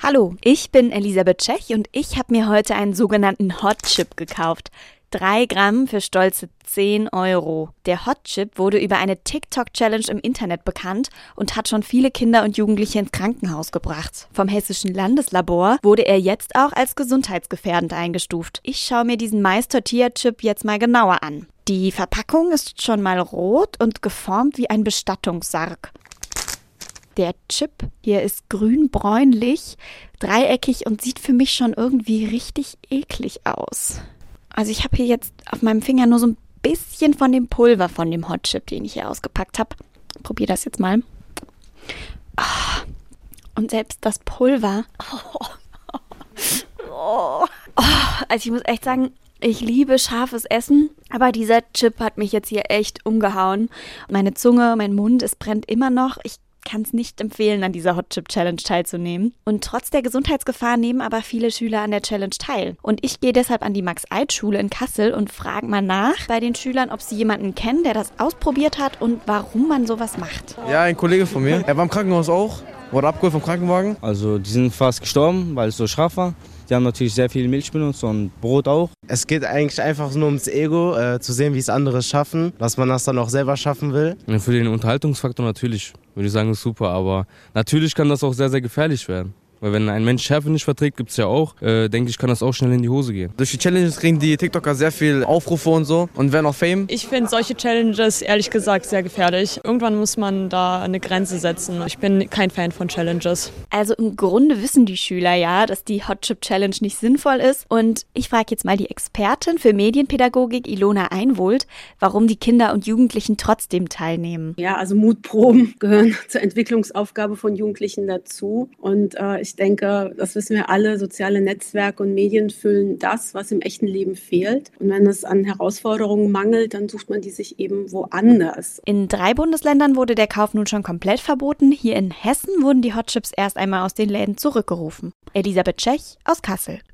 Hallo, ich bin Elisabeth Tschech und ich habe mir heute einen sogenannten Hot Chip gekauft. 3 Gramm für stolze 10 Euro. Der Hot Chip wurde über eine TikTok-Challenge im Internet bekannt und hat schon viele Kinder und Jugendliche ins Krankenhaus gebracht. Vom Hessischen Landeslabor wurde er jetzt auch als gesundheitsgefährdend eingestuft. Ich schaue mir diesen Mais-Tortilla-Chip jetzt mal genauer an. Die Verpackung ist schon mal rot und geformt wie ein Bestattungssarg. Der Chip hier ist grün-bräunlich, dreieckig und sieht für mich schon irgendwie richtig eklig aus. Also ich habe hier jetzt auf meinem Finger nur so ein bisschen von dem Pulver von dem Hot Chip, den ich hier ausgepackt habe. Probier das jetzt mal. Und selbst das Pulver. Also ich muss echt sagen, ich liebe scharfes Essen, aber dieser Chip hat mich jetzt hier echt umgehauen. Meine Zunge, mein Mund, es brennt immer noch. Ich kann es nicht empfehlen, an dieser Hot Chip Challenge teilzunehmen. Und trotz der Gesundheitsgefahr nehmen aber viele Schüler an der Challenge teil. Und ich gehe deshalb an die Max-Eid-Schule in Kassel und frage mal nach bei den Schülern, ob sie jemanden kennen, der das ausprobiert hat und warum man sowas macht. Ja, ein Kollege von mir. Er war im Krankenhaus auch, wurde abgeholt vom Krankenwagen. Also die sind fast gestorben, weil es so scharf war. Die haben natürlich sehr viel Milch benutzt und Brot auch. Es geht eigentlich einfach nur ums Ego, zu sehen, wie es andere schaffen, dass man das dann auch selber schaffen will. Ja, für den Unterhaltungsfaktor natürlich, würde ich sagen, ist super. Aber natürlich kann das auch sehr, sehr gefährlich werden. Weil wenn ein Mensch Schärfe nicht verträgt, gibt es ja auch, denke ich, kann das auch schnell in die Hose gehen. Durch die Challenges kriegen die TikToker sehr viel Aufrufe und so und werden auch Fame. Ich finde solche Challenges ehrlich gesagt sehr gefährlich. Irgendwann muss man da eine Grenze setzen. Ich bin kein Fan von Challenges. Also im Grunde wissen die Schüler ja, dass die Hot Chip Challenge nicht sinnvoll ist. Und ich frage jetzt mal die Expertin für Medienpädagogik Ilona Einwohlt, warum die Kinder und Jugendlichen trotzdem teilnehmen. Ja, also Mutproben gehören zur Entwicklungsaufgabe von Jugendlichen dazu. Und ich denke, das wissen wir alle, soziale Netzwerke und Medien füllen das, was im echten Leben fehlt. Und wenn es an Herausforderungen mangelt, dann sucht man die sich eben woanders. In 3 Bundesländern wurde der Kauf nun schon komplett verboten. Hier in Hessen wurden die Hot Chips erst einmal aus den Läden zurückgerufen. Elisabeth Tschech aus Kassel.